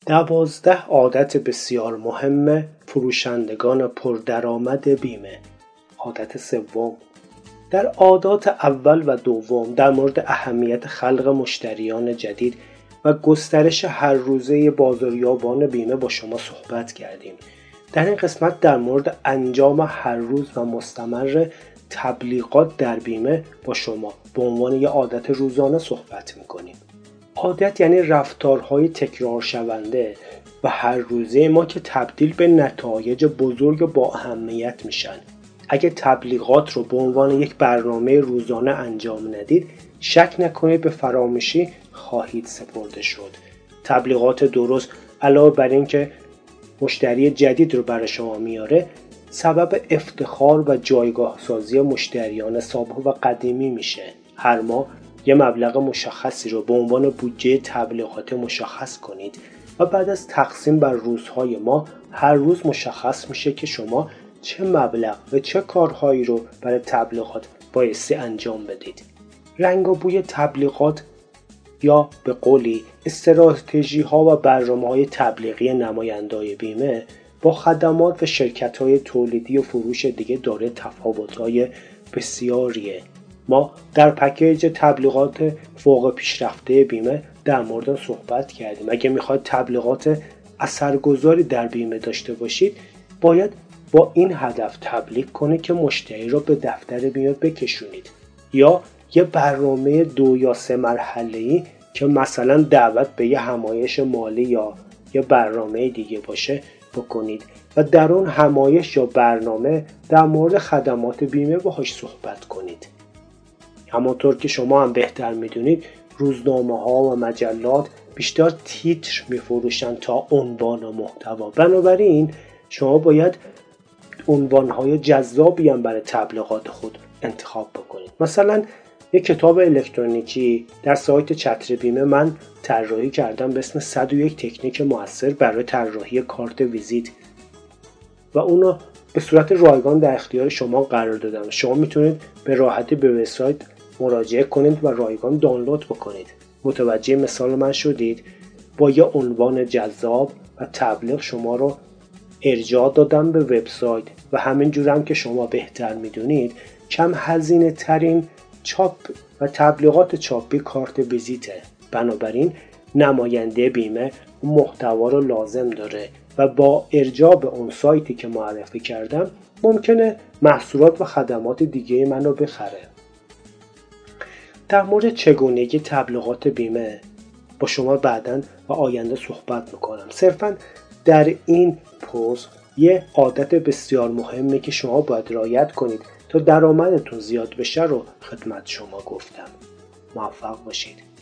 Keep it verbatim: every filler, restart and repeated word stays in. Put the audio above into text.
دوازده عادت بسیار مهم فروشندگان پردرآمد بیمه. عادت سوم، در عادات اول و دوم در مورد اهمیت خلق مشتریان جدید و گسترش هر روزه بازاریابان بیمه با شما صحبت کردیم. در این قسمت در مورد انجام هر روز و مستمر تبلیغات در بیمه با شما به عنوان یک عادت روزانه صحبت می‌کنیم. عادت یعنی رفتارهای تکرار شونده و هر روزه ما که تبدیل به نتایج بزرگ با اهمیت میشن. اگه تبلیغات رو به عنوان یک برنامه روزانه انجام ندید، شک نکنید به فراموشی خواهید سپرده شد. تبلیغات درست علاوه بر این که مشتری جدید رو برای شما میاره، سبب افتخار و جایگاه سازی مشتریان سابق و قدیمی میشه. هر ماه یه مبلغ مشخصی رو به عنوان بودجه تبلیغات مشخص کنید و بعد از تقسیم بر روزهای ماه هر روز مشخص میشه که شما چه مبلغ و چه کارهایی رو برای تبلیغات بایستی انجام بدید. رنگ و بوی تبلیغات یا به قولی استراتژی ها و برنامه های تبلیغی نماینده‌های بیمه با خدمات و شرکت های تولیدی و فروش دیگه داره تفاوت های بسیاریه. ما در پکیج تبلیغات فوق پیشرفته بیمه در مورد صحبت کردیم. اگه میخواید تبلیغات اثرگذاری در بیمه داشته باشید، باید با این هدف تبلیغ کنید که مشتری را به دفتر بیمه بکشونید، یا یه برنامه دو یا سه مرحله‌ای که مثلا دعوت به یه همایش مالی یا یه برنامه دیگه باشه بکنید و در اون همایش یا برنامه در مورد خدمات بیمه باهاش صحبت کنید. همانطور که شما هم بهتر میدونید، روزنامه ها و مجلات بیشتر تیتر میفروشن تا عنوان و محتوا. بنابراین شما باید عنوان‌های جذابی هم برای تبلیغات خود انتخاب بکنید. مثلا یک کتاب الکترونیکی در سایت چتر بیمه من طراحی کردم به اسم صد و یک تکنیک مؤثر برای طراحی کارت ویزیت و اونو به صورت رایگان در اختیار شما قرار دادم. شما میتونید به راحتی به وبسایت مراجعه کنید و رایگان دانلود بکنید. متوجه مثال من شدید؟ با یه عنوان جذاب و تبلیغ شما رو ارجاع دادم به وبسایت و همینجور هم که شما بهتر میدونید کم هزینه ترین چاپ و تبلیغات چاپی کارت ویزیته. بنابراین نماینده بیمه اون محتوا رو لازم داره و با ارجاع به اون سایتی که معرفی کردم ممکنه محصولات و خدمات دیگه منو بخره. در مورد چگونگی تبلیغات بیمه با شما بعداً و آینده صحبت میکنم. صرفاً در این پست یه عادت بسیار مهمه که شما باید رعایت کنید تا درآمدتون زیاد بشه رو خدمت شما گفتم. موفق باشید.